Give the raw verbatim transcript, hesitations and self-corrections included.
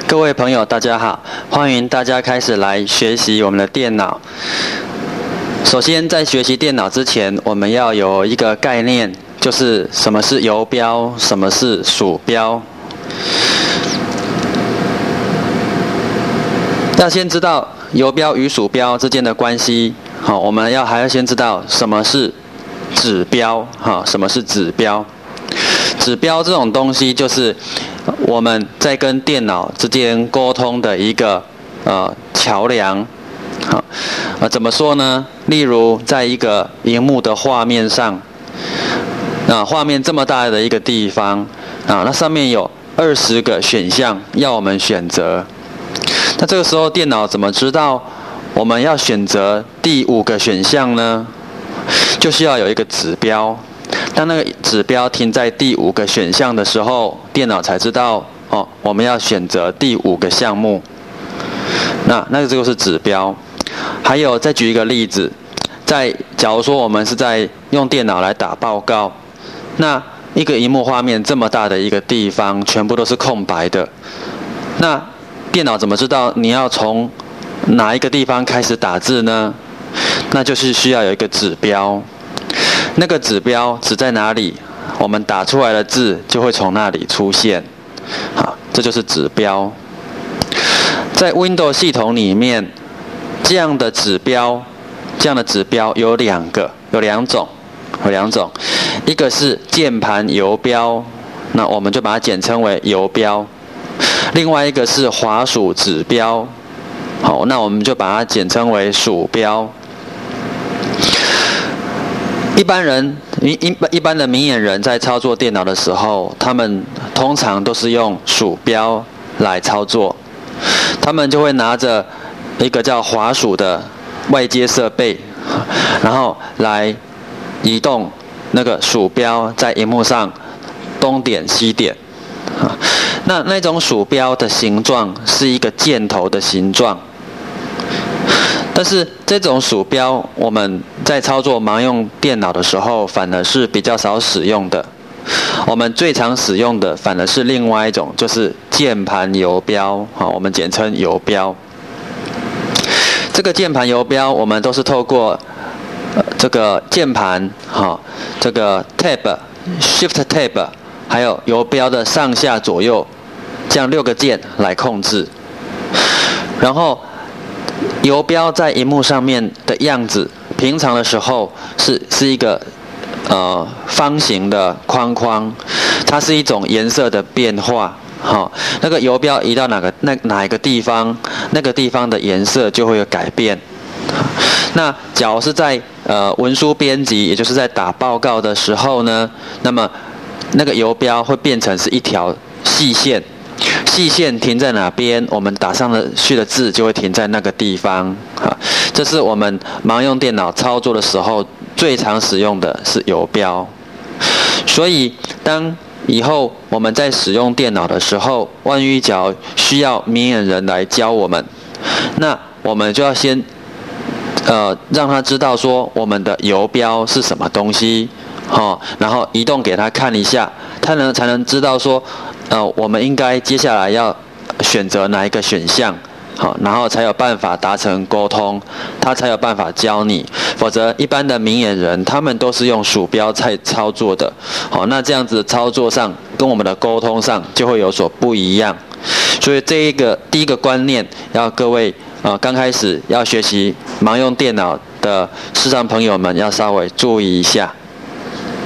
各位朋友，大家好，欢迎大家开始来学习我们的电脑。首先，在学习电脑之前，我们要有一个概念，就是什么是游标，什么是鼠标。要先知道游标与鼠标之间的关系。好，我们要还要先知道什么是指标。好，什么是指标？指标这种东西，就是我们在跟电脑之间沟通的一个呃桥梁。好，呃，怎么说呢？例如，在一个萤幕的画面上，啊，画面这么大的一个地方，啊，那上面有二十个选项要我们选择。那这个时候，电脑怎么知道我们要选择第五个选项呢？就需要有一个指标。当那个指标停在第五个选项的时候，电脑才知道哦，我们要选择第五个项目。那那个就是指标。还有，再举一个例子，在假如说我们是在用电脑来打报告，那一个萤幕画面这么大的一个地方，全部都是空白的。那电脑怎么知道你要从哪一个地方开始打字呢？那就是需要有一个指标。那个指标指在哪里，我们打出来的字就会从那里出现。好，这就是指标。在 Windows 系统里面，这样的指标，这样的指标有两个，有两种，有两种。一个是键盘游标，那我们就把它简称为游标。另外一个是滑鼠指标，好，那我们就把它简称为鼠标。一般人一一一般的明眼人在操作电脑的时候，他们通常都是用鼠标来操作，他们就会拿着一个叫滑鼠的外接设备，然后来移动那个鼠标在萤幕上东点西点。那那种鼠标的形状是一个箭头的形状。但是这种鼠标我们在操作盲用电脑的时候反而是比较少使用的，我们最常使用的反而是另外一种，就是键盘游标，好，我们简称游标。这个键盘游标我们都是透过、呃、这个键盘，好，这个 Tab、Shift Tab 还有游标的上下左右这样六个键来控制。然后游标在萤幕上面的样子，平常的时候是是一个呃方形的框框，它是一种颜色的变化。好、哦，那个游标移到哪个那哪一个地方，那个地方的颜色就会有改变。那假如是在呃文书编辑，也就是在打报告的时候呢，那么那个游标会变成是一条细线。细线停在哪边，我们打上去的字就会停在那个地方。这是我们盲用电脑操作的时候最常使用的是游标。所以当以后我们在使用电脑的时候，万一假如需要明眼人来教我们，那我们就要先呃让他知道说我们的游标是什么东西，哦，然后移动给他看一下，他能才能知道说呃，我们应该接下来要选择哪一个选项，好，然后才有办法达成沟通，他才有办法教你。否则，一般的明眼人他们都是用鼠标在操作的，好，那这样子操作上跟我们的沟通上就会有所不一样。所以这一个第一个观念，要各位呃刚开始要学习盲用电脑的视障朋友们要稍微注意一下。